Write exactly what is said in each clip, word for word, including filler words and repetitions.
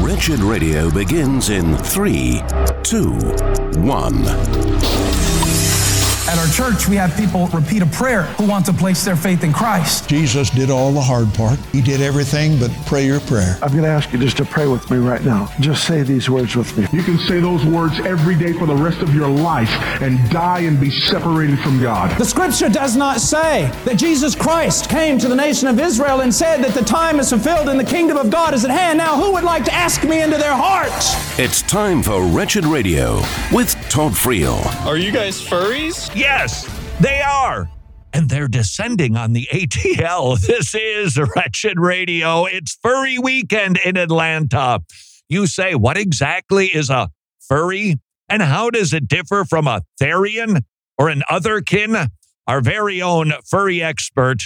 Wretched Radio begins in three, two, one. At our church, we have people repeat a prayer who want to place their faith in Christ. Jesus did all the hard part. He did everything but pray your prayer. I'm going to ask you just to pray with me right now. Just say these words with me. You can say those words every day for the rest of your life and die and be separated from God. The scripture does not say that Jesus Christ came to the nation of Israel and said that the time is fulfilled and the kingdom of God is at hand. Now, who would like to ask me into their hearts? It's time for Wretched Radio with Todd Friel. Are you guys furries? Yes, they are. And they're descending on the A T L. This is Wretched Radio. It's Furry Weekend in Atlanta. You say, what exactly is a furry? And how does it differ from a therian or an otherkin? Our very own furry expert.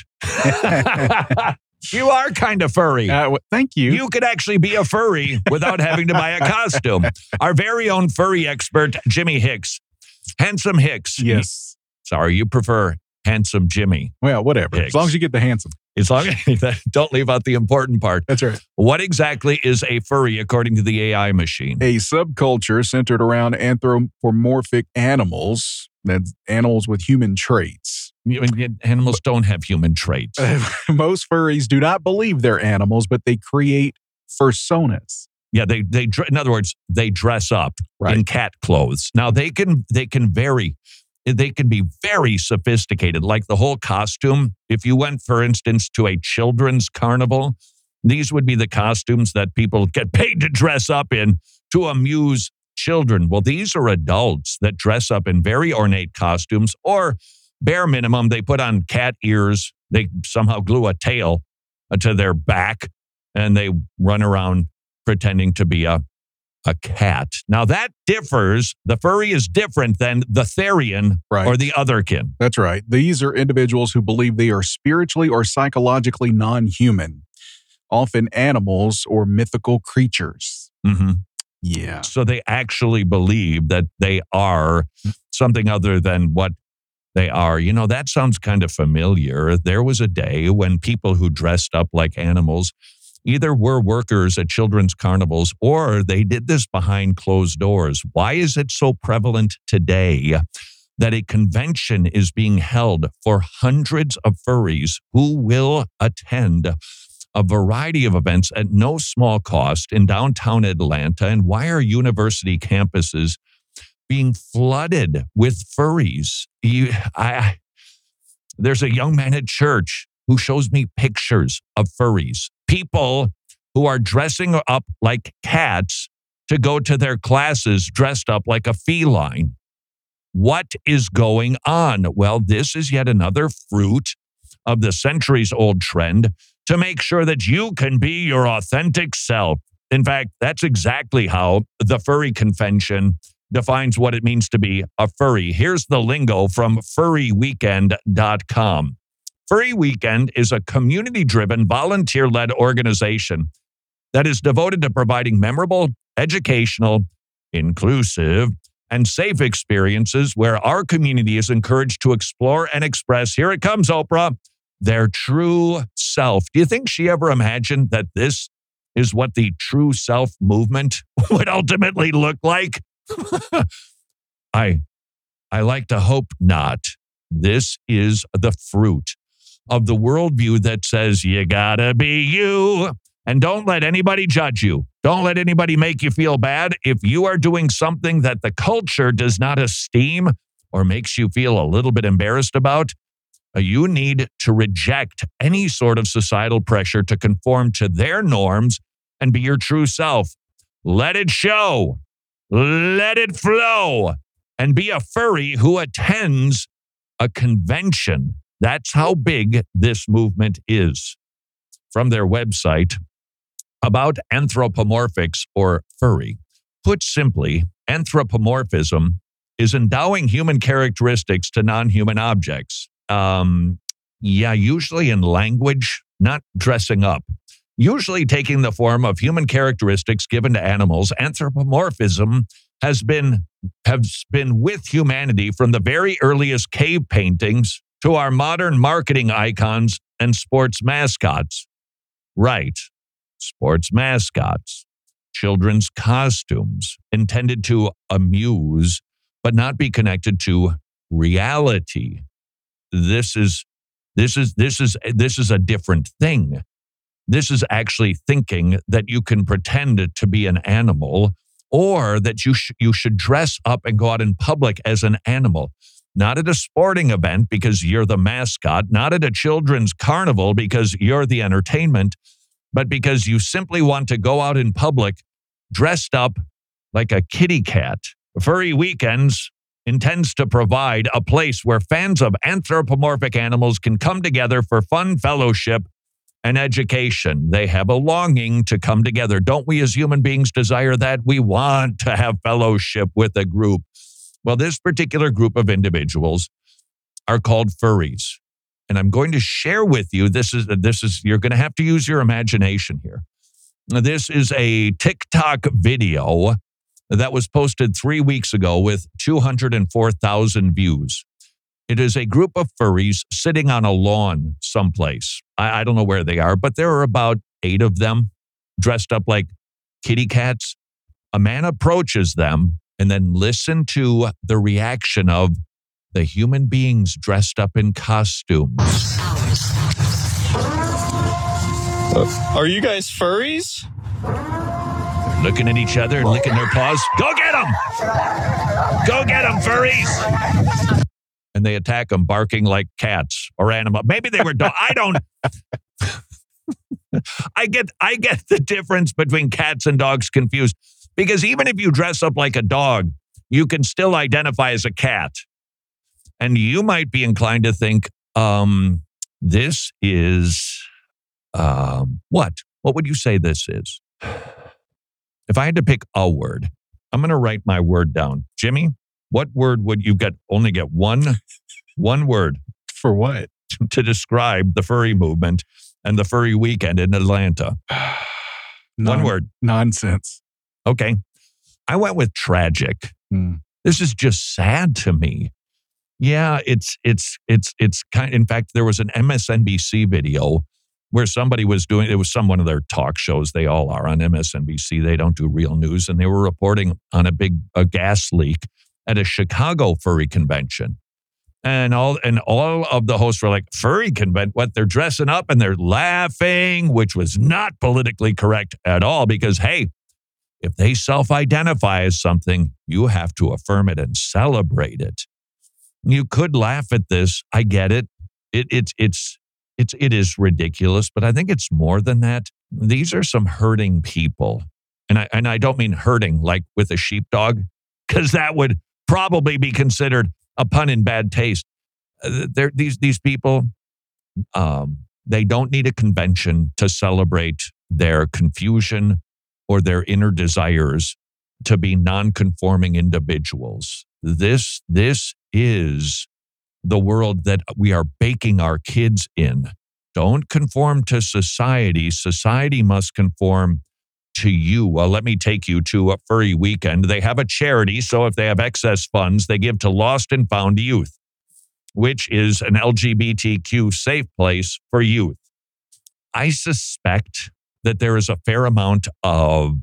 You are kind of furry. Uh, well, thank you. You could actually be a furry without having to buy a costume. Our very own furry expert, Jimmy Hicks. Handsome Hicks. Yes. Sorry, you prefer handsome Jimmy. Well, whatever. Hicks. As long as you get the handsome. As long as don't leave out the important part. That's right. What exactly is a furry according to the A I machine? A subculture centered around anthropomorphic animals. That's animals with human traits. Animals don't have human traits. Most furries do not believe they're animals, but they create personas. Yeah, they they in other words, they dress up right. in cat clothes. Now they can they can vary. They can be very sophisticated, like the whole costume. If you went, for instance, to a children's carnival, these would be the costumes that people get paid to dress up in to amuse children. Well, these are adults that dress up in very ornate costumes, or bare minimum, they put on cat ears. They somehow glue a tail to their back, and they run around pretending to be a, a cat. Now that differs. The furry is different than the therian right. or the otherkin. That's right. These are individuals who believe they are spiritually or psychologically non-human, often animals or mythical creatures. Mm-hmm. Yeah. So they actually believe that they are something other than what they are. You know, that sounds kind of familiar. There was a day when people who dressed up like animals either were workers at children's carnivals or they did this behind closed doors. Why is it so prevalent today that a convention is being held for hundreds of furries who will attend a variety of events at no small cost in downtown Atlanta? And why are university campuses being flooded with furries? You, I, there's a young man at church who shows me pictures of furries. People who are dressing up like cats to go to their classes dressed up like a feline. What is going on? Well, this is yet another fruit of the centuries-old trend to make sure that you can be your authentic self. In fact, that's exactly how the Furry Convention defines what it means to be a furry. Here's the lingo from furry weekend dot com. Furry Weekend is a community-driven, volunteer-led organization that is devoted to providing memorable, educational, inclusive, and safe experiences where our community is encouraged to explore and express, here it comes, Oprah, their true self. Do you think she ever imagined that this is what the true self movement would ultimately look like? I, I like to hope not. This is the fruit of the worldview that says you gotta be you and don't let anybody judge you. Don't let anybody make you feel bad. If you are doing something that the culture does not esteem or makes you feel a little bit embarrassed about, you need to reject any sort of societal pressure to conform to their norms and be your true self. Let it show. Let it flow. And be a furry who attends a convention. That's how big this movement is. From their website, about anthropomorphics or furry. Put simply, anthropomorphism is endowing human characteristics to non-human objects. Um, yeah, usually in language, not dressing up. Usually taking the form of human characteristics given to animals, anthropomorphism has been, has been with humanity from the very earliest cave paintings to our modern marketing icons and sports mascots. Right, sports mascots. children's costumes intended to amuse, but not be connected to reality. This is, this is, this is, this is a different thing. This is actually thinking that you can pretend to be an animal, or that you, sh- you should dress up and go out in public as an animal. Not at a sporting event because you're the mascot, not at a children's carnival because you're the entertainment, but because you simply want to go out in public dressed up like a kitty cat. Furry Weekends intends to provide a place where fans of anthropomorphic animals can come together for fun, fellowship, and education. They have a longing to come together. Don't we as human beings desire that? We want to have fellowship with a group. Well, this particular group of individuals are called furries. And I'm going to share with you, this is, this is, you're going to have to use your imagination here. This is a TikTok video that was posted three weeks ago with two hundred four thousand views. It is a group of furries sitting on a lawn someplace. I, I don't know where they are, but there are about eight of them dressed up like kitty cats. A man approaches them, and then listen to the reaction of the human beings dressed up in costumes. Uh, are you guys furries? They're looking at each other and licking their paws. Go get them! Go get them, furries! And they attack them, barking like cats or animals. Maybe they were dogs. I don't... I get, I get the difference between cats and dogs confused. Because even if you dress up like a dog, you can still identify as a cat. And you might be inclined to think, um, this is, um, what? What would you say this is? If I had to pick a word, I'm going to write my word down. Jimmy, what word would you get? Only get one, one word. For what? To describe the furry movement and the furry weekend in Atlanta. Non- one word. Nonsense. Okay. I went with tragic. Hmm. This is just sad to me. Yeah, it's, it's, it's, it's kind, in fact, there was an M S N B C video where somebody was doing, it was some one of their talk shows. They all are on M S N B C. They don't do real news. And they were reporting on a big, a gas leak at a Chicago furry convention. And all, and all of the hosts were like, furry convention, what? They're dressing up and they're laughing, which was not politically correct at all because, hey, if they self-identify as something, you have to affirm it and celebrate it. You could laugh at this. I get it. It it's it's it's it is ridiculous, but I think it's more than that. These are some hurting people. And I and I don't mean hurting like with a sheepdog, because that would probably be considered a pun in bad taste. Uh, they're, these these people, um, they don't need a convention to celebrate their confusion or their inner desires to be non-conforming individuals. This, this is the world that we are baking our kids in. Don't conform to society. Society must conform to you. Well, let me take you to a furry weekend. They have a charity, so if they have excess funds, they give to Lost and Found Youth, which is an L G B T Q safe place for youth. I suspect that there is a fair amount of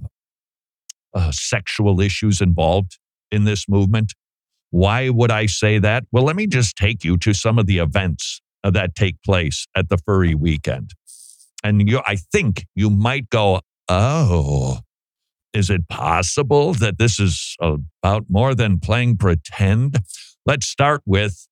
uh, sexual issues involved in this movement. Why would I say that? Well, let me just take you to some of the events uh, that take place at the furry weekend. And you, I think you might go, oh, is it possible that this is about more than playing pretend? Let's start with,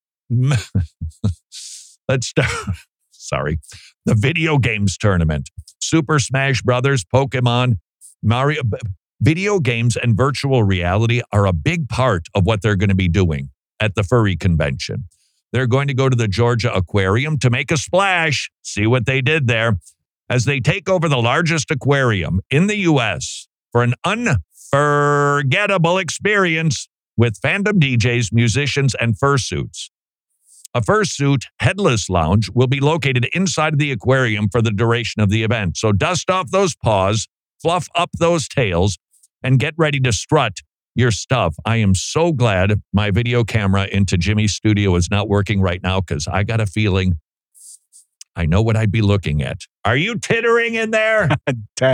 let's start, sorry, the video games tournament. Super Smash Brothers, Pokemon, Mario. Video games and virtual reality are a big part of what they're going to be doing at the furry convention. They're going to go to the Georgia Aquarium to make a splash. See what they did there. As they take over the largest aquarium in the U S for an unforgettable experience with fandom D Js, musicians, and fursuits. A fursuit headless lounge will be located inside of the aquarium for the duration of the event. So dust off those paws, fluff up those tails, and get ready to strut your stuff. I am so glad my video camera into Jimmy's studio is not working right now because I got a feeling I know what I'd be looking at. Are you tittering in there? Tattering.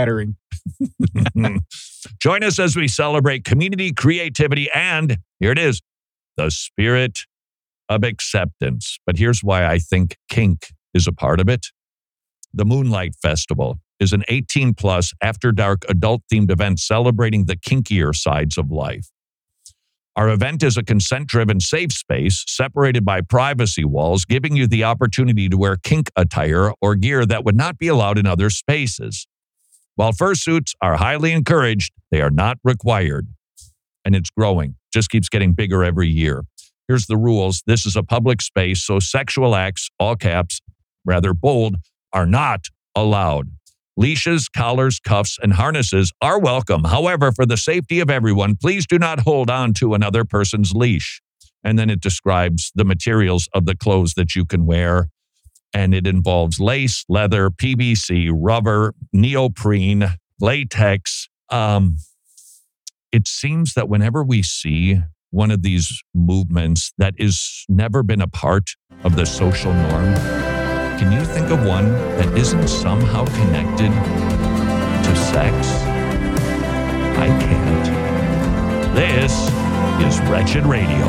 Join us as we celebrate community, creativity, and here it is, the spirit of acceptance. But here's why I think kink is a part of it. The Moonlight Festival is an eighteen plus after-dark adult-themed event celebrating the kinkier sides of life. Our event is a consent-driven safe space separated by privacy walls, giving you the opportunity to wear kink attire or gear that would not be allowed in other spaces. While fursuits are highly encouraged, they are not required. And it's growing, just keeps getting bigger every year. Here's the rules. This is a public space, so sexual acts, all caps, rather bold, are not allowed. Leashes, collars, cuffs, and harnesses are welcome. However, for the safety of everyone, please do not hold on to another person's leash. And then it describes the materials of the clothes that you can wear. And it involves lace, leather, P V C, rubber, neoprene, latex. Um, it seems that whenever we see one of these movements that is never been a part of the social norm, can you think of one that isn't somehow connected to sex? I can't. This is Wretched Radio.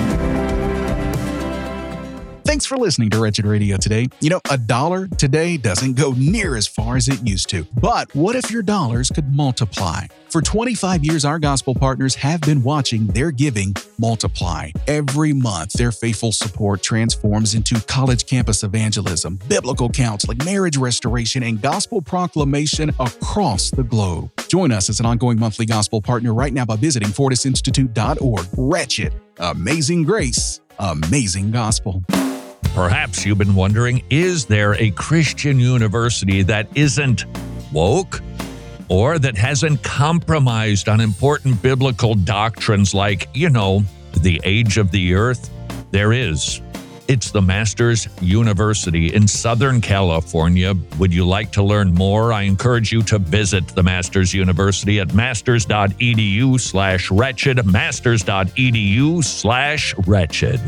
Thanks for listening to Wretched Radio today. You know, a dollar today doesn't go near as far as it used to. But what if your dollars could multiply? For twenty-five years, our gospel partners have been watching their giving multiply. Every month, their faithful support transforms into college campus evangelism, biblical counseling, marriage restoration, and gospel proclamation across the globe. Join us as an ongoing monthly gospel partner right now by visiting fortis institute dot org. Wretched, amazing grace, amazing gospel. Perhaps you've been wondering, is there a Christian university that isn't woke or that hasn't compromised on important biblical doctrines like, you know, the age of the earth? There is. It's the Masters University in Southern California. Would you like to learn more? I encourage you to visit the Masters University at masters.edu slash wretched, masters.edu slash wretched.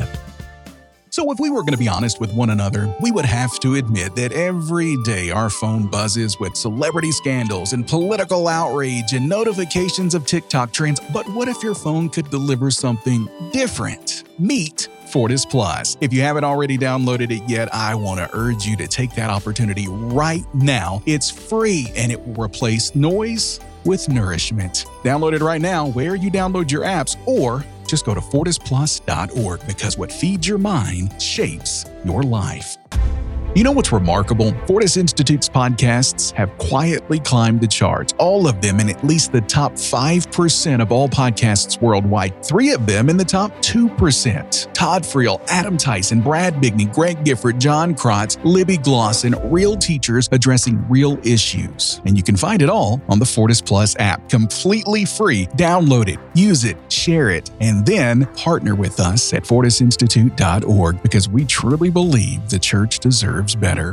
So if we were going to be honest with one another, we would have to admit that every day our phone buzzes with celebrity scandals and political outrage and notifications of TikTok trends. But what if your phone could deliver something different? Meet Fortis Plus. If you haven't already downloaded it yet, I want to urge you to take that opportunity right now. It's free and it will replace noise with nourishment. Download it right now where you download your apps, or just go to fortis plus dot org, because what feeds your mind shapes your life. You know what's remarkable? Fortis Institute's podcasts have quietly climbed the charts, all of them in at least the top five percent of all podcasts worldwide, three of them in the top two percent. Todd Friel, Adam Tyson, Brad Bigney, Greg Gifford, John Krotz, Libby Glosson, real teachers addressing real issues. And you can find it all on the Fortis Plus app, completely free. Download it, use it, share it, and then partner with us at fortis institute dot org, because we truly believe the church deserves better.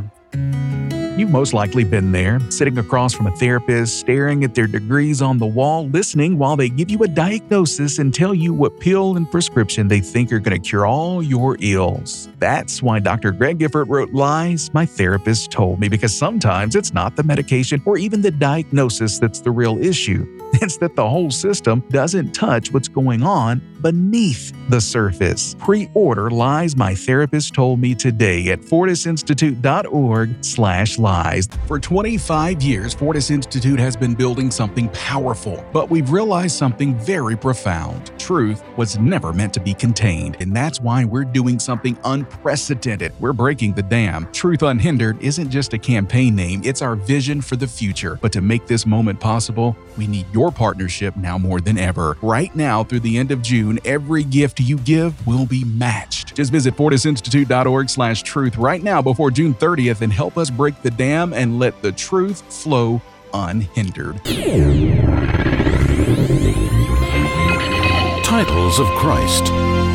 You've most likely been there, sitting across from a therapist, staring at their degrees on the wall, listening while they give you a diagnosis and tell you what pill and prescription they think are going to cure all your ills. That's why Doctor Greg Gifford wrote Lies My Therapist Told Me, because sometimes it's not the medication or even the diagnosis that's the real issue. It's that the whole system doesn't touch what's going on beneath the surface. Pre-order Lies My Therapist Told Me today at fortis institute dot org slash lies. For twenty-five years, Fortis Institute has been building something powerful, but we've realized something very profound. Truth was never meant to be contained, and that's why we're doing something unprecedented. We're breaking the dam. Truth Unhindered isn't just a campaign name, it's our vision for the future. But to make this moment possible, we need your partnership now more than ever. Right now, through the end of June, every gift you give will be matched. Just visit fortis institute dot org slash truth right now before June thirtieth and help us break the dam and let the truth flow unhindered. Titles of Christ.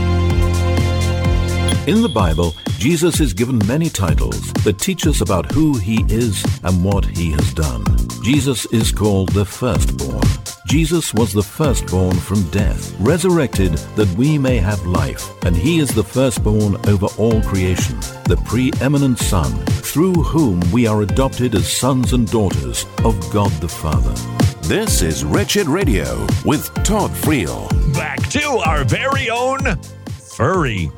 In the Bible, Jesus is given many titles that teach us about who he is and what he has done. Jesus is called the firstborn. Jesus was the firstborn from death, resurrected that we may have life, and he is the firstborn over all creation, the preeminent Son, through whom we are adopted as sons and daughters of God the Father. This is Wretched Radio with Todd Friel. Back to our very own furry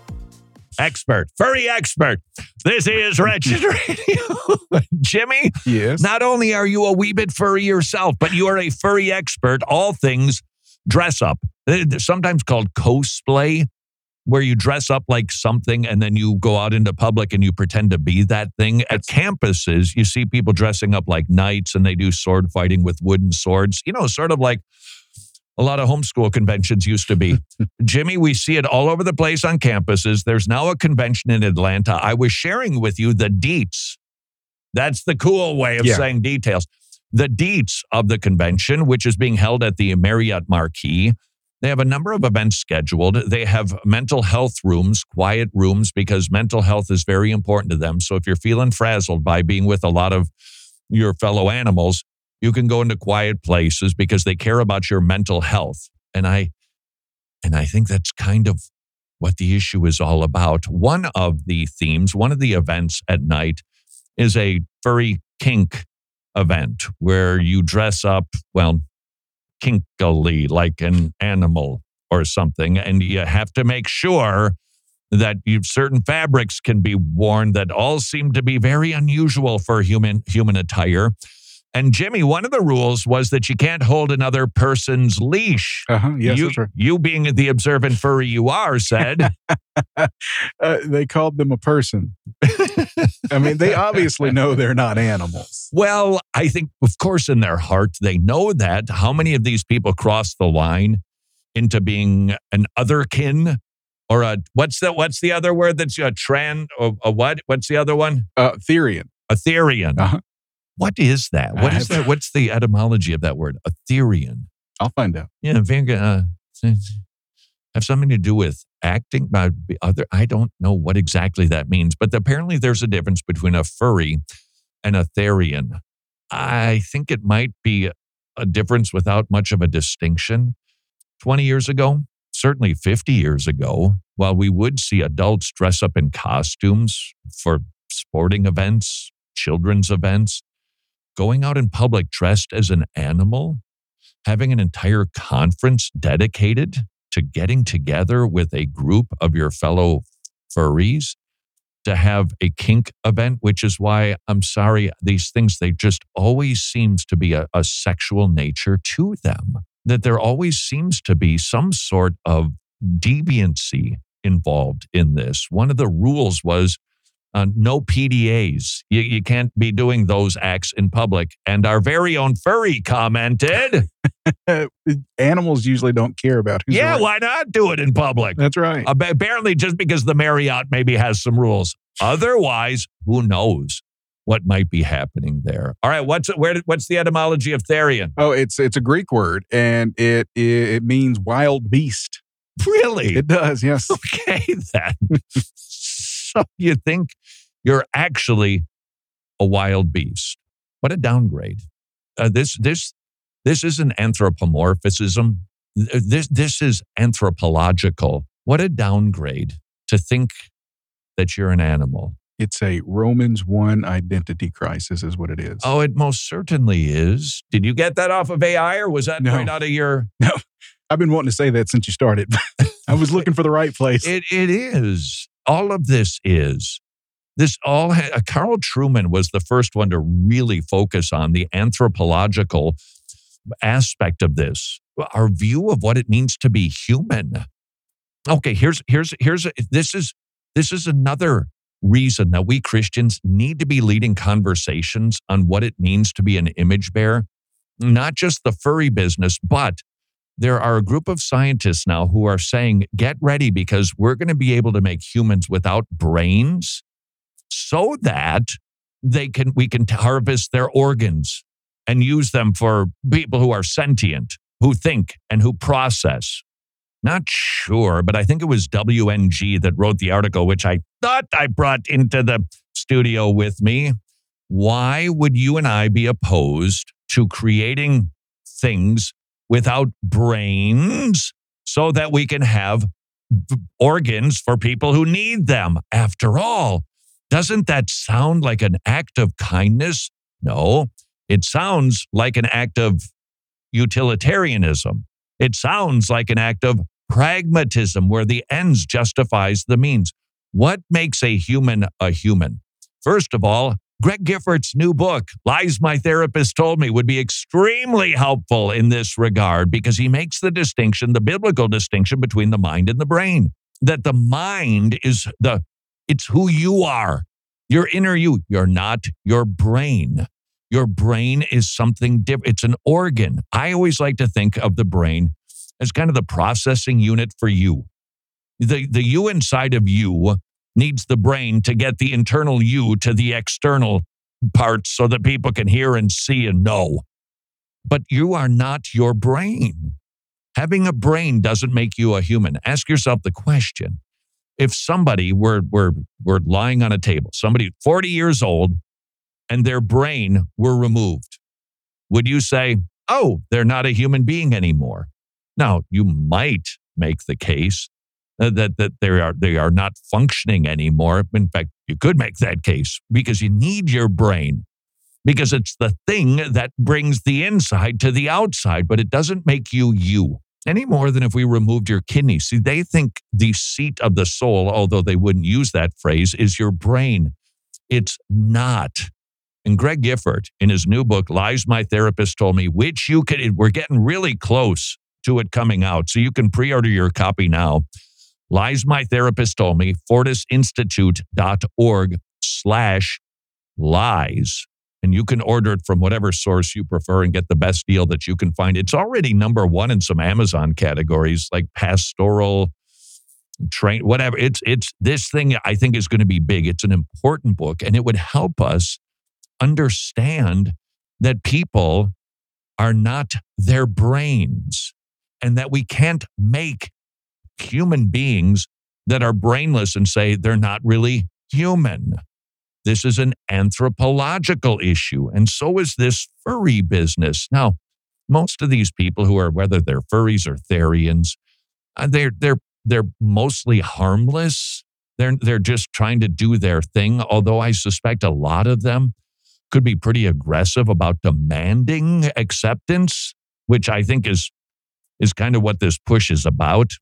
expert, furry expert. This is Wretched Radio. Jimmy, yes. Not only are you a wee bit furry yourself, but you are a furry expert, all things dress up. They're sometimes called cosplay, where you dress up like something and then you go out into public and you pretend to be that thing. At campuses, you see people dressing up like knights and they do sword fighting with wooden swords, you know, sort of like a lot of homeschool conventions used to be. Jimmy, we see it all over the place on campuses. There's now a convention in Atlanta. I was sharing with you the deets. That's the cool way of yeah. saying details. The deets of the convention, which is being held at the Marriott Marquis. They have a number of events scheduled. They have mental health rooms, quiet rooms, because mental health is very important to them. So if you're feeling frazzled by being with a lot of your fellow animals, you can go into quiet places because they care about your mental health. And I and I think that's kind of what the issue is all about. One of the themes, one of the events at night is a furry kink event where you dress up, well, kinkily, like an animal or something. And you have to make sure that you, certain fabrics can be worn that all seem to be very unusual for human human attire. And Jimmy, one of the rules was that you can't hold another person's leash. Uh-huh. Yes, you, that's right. You being the observant furry you are, said. uh, they called them a person. I mean, they obviously know they're not animals. Well, I think, of course, in their heart, they know that. How many of these people cross the line into being an otherkin? Or a, what's the, what's the other word that's a tran, or a what? What's the other one? Uh, Therian. Etherian. Uh-huh. What is that? What is that? What's the etymology of that word? Etherian. I'll find out. Yeah, uh, have something to do with acting. But other, I don't know what exactly that means, but apparently there's a difference between a furry and a Therian. I think it might be a difference without much of a distinction. twenty years ago, certainly fifty years ago, while we would see adults dress up in costumes for sporting events, children's events, going out in public dressed as an animal, having an entire conference dedicated to getting together with a group of your fellow furries to have a kink event, which is why, I'm sorry, these things, they just always seems to be a, a sexual nature to them, that there always seems to be some sort of deviancy involved in this. One of the rules was Uh, no P D As. You, you can't be doing those acts in public. And our very own furry commented, animals usually don't care about who's yeah, around. Why not do it in public? That's right. Uh, apparently, just because the Marriott maybe has some rules. Otherwise, who knows what might be happening there? All right, what's where? What's the etymology of Therian? Oh, it's it's a Greek word, and it it, it means wild beast. Really? It does, yes. Okay, then. So you think you're actually a wild beast. What a downgrade. Uh, this this this isn't anthropomorphism. This this is anthropological. What a downgrade to think that you're an animal. It's a Romans one identity crisis is what it is. Oh, it most certainly is. Did you get that off of A I, or was that No. right out of your... No, I've been wanting to say that since you started. I was looking for the right place. It It is. All of this is. This all, ha- uh, Carl Truman was the first one to really focus on the anthropological aspect of this, our view of what it means to be human. Okay, here's here's here's this is this is another reason that we Christians need to be leading conversations on what it means to be an image bearer, not just the furry business, but there are a group of scientists now who are saying, get ready because we're going to be able to make humans without brains so that they can we can harvest their organs and use them for people who are sentient, who think and who process. Not sure, but I think it was W N G that wrote the article, which I thought I brought into the studio with me. Why would you and I be opposed to creating things without brains so that we can have organs for people who need them. After all, doesn't that sound like an act of kindness? No, it sounds like an act of utilitarianism. It sounds like an act of pragmatism where the ends justifies the means. What makes a human a human? First of all, Greg Giffort's new book, Lies My Therapist Told Me, would be extremely helpful in this regard because he makes the distinction, the biblical distinction between the mind and the brain. That the mind is the, it's who you are, your inner you. You're not your brain. Your brain is something different. It's an organ. I always like to think of the brain as kind of the processing unit for you. The, the you inside of you needs the brain to get the internal you to the external parts so that people can hear and see and know. But you are not your brain. Having a brain doesn't make you a human. Ask yourself the question. If somebody were, were, were lying on a table, somebody forty years old, and their brain were removed, would you say, oh, they're not a human being anymore? Now, you might make the case that, that they are they are not functioning anymore. In fact, you could make that case because you need your brain, because it's the thing that brings the inside to the outside, but it doesn't make you you any more than if we removed your kidney. See, they think the seat of the soul, although they wouldn't use that phrase, is your brain. It's not. And Greg Gifford, in his new book, Lies My Therapist Told Me, which you could, we're getting really close to it coming out, so you can pre-order your copy now. Lies My Therapist Told Me, fortisinstitute.org slash lies. And you can order it from whatever source you prefer and get the best deal that you can find. It's already number one in some Amazon categories like pastoral, train, whatever. It's, it's this thing I think is going to be big. It's an important book, and it would help us understand that people are not their brains and that we can't make human beings that are brainless and say they're not really human. This is an anthropological issue, and so is this furry business. Now, most of these people who are, whether they're furries or therians, uh, they're they're they're mostly harmless. They're they're just trying to do their thing. Although I suspect a lot of them could be pretty aggressive about demanding acceptance, which I think is is kind of what this push is about.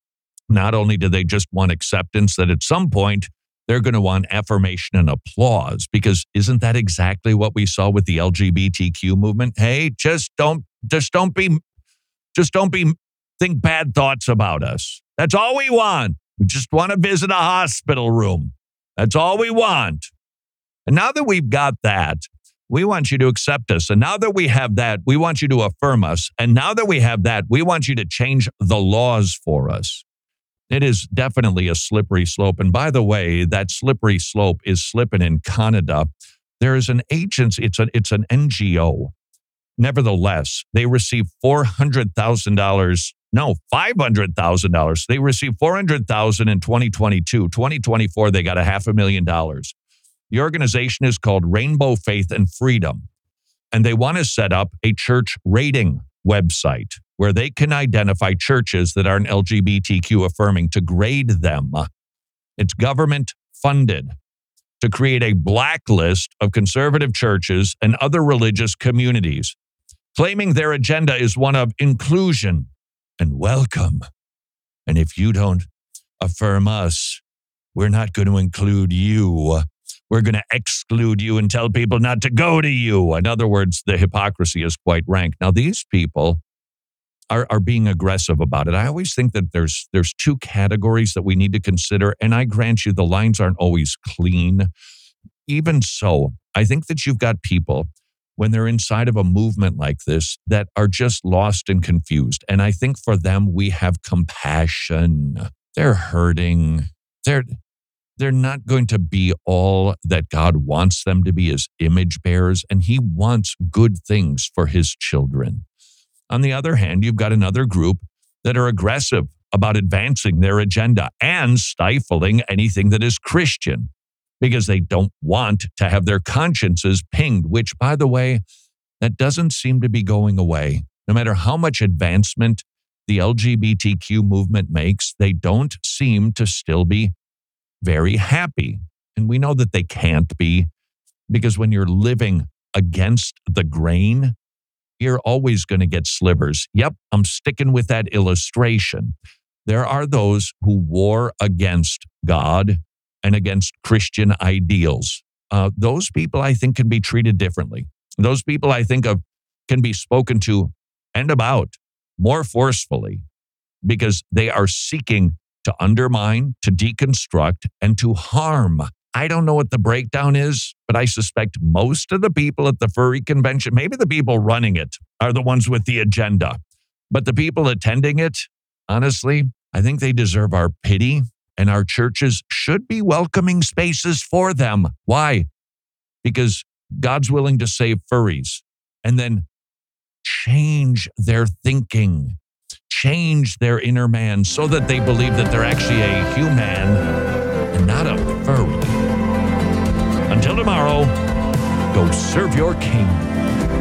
Not only do they just want acceptance, that at some point they're going to want affirmation and applause, because isn't that exactly what we saw with the L G B T Q movement? Hey, just don't, just don't be, just don't be, think bad thoughts about us. That's all we want. We just want to visit a hospital room. That's all we want. And now that we've got that, we want you to accept us. And now that we have that, we want you to affirm us. And now that we have that, we want you to change the laws for us. It is definitely a slippery slope. And by the way, that slippery slope is slipping in Canada. There is an agency, it's, a, it's an N G O. Nevertheless, they receive four hundred thousand dollars, no, five hundred thousand dollars. They received four hundred thousand dollars in twenty twenty-two. twenty twenty-four, they got a half a million dollars. The organization is called Rainbow Faith and Freedom, and they want to set up a church rating website where they can identify churches that aren't L G B T Q affirming to grade them. It's government funded to create a blacklist of conservative churches and other religious communities, claiming their agenda is one of inclusion and welcome. And if you don't affirm us, we're not going to include you. We're going to exclude you and tell people not to go to you. In other words, the hypocrisy is quite rank. Now, these people are, are being aggressive about it. I always think that there's there's two categories that we need to consider. And I grant you, the lines aren't always clean. Even so, I think that you've got people, when they're inside of a movement like this, that are just lost and confused. And I think for them, we have compassion. They're hurting. They're... They're not going to be all that God wants them to be as image bearers, and He wants good things for His children. On the other hand, you've got another group that are aggressive about advancing their agenda and stifling anything that is Christian because they don't want to have their consciences pinged, which, by the way, that doesn't seem to be going away. No matter how much advancement the L G B T Q movement makes, they don't seem to still be very happy. And we know that they can't be, because when you're living against the grain, you're always going to get slivers. Yep, I'm sticking with that illustration. There are those who war against God and against Christian ideals. Uh, those people, I think, can be treated differently. Those people, I think, of can be spoken to and about more forcefully, because they are seeking to undermine, to deconstruct, and to harm. I don't know what the breakdown is, but I suspect most of the people at the furry convention, maybe the people running it, are the ones with the agenda. But the people attending it, honestly, I think they deserve our pity, and our churches should be welcoming spaces for them. Why? Because God's willing to save furries and then change their thinking, change their inner man so that they believe that they're actually a human and not a furry. Until tomorrow, go serve your king.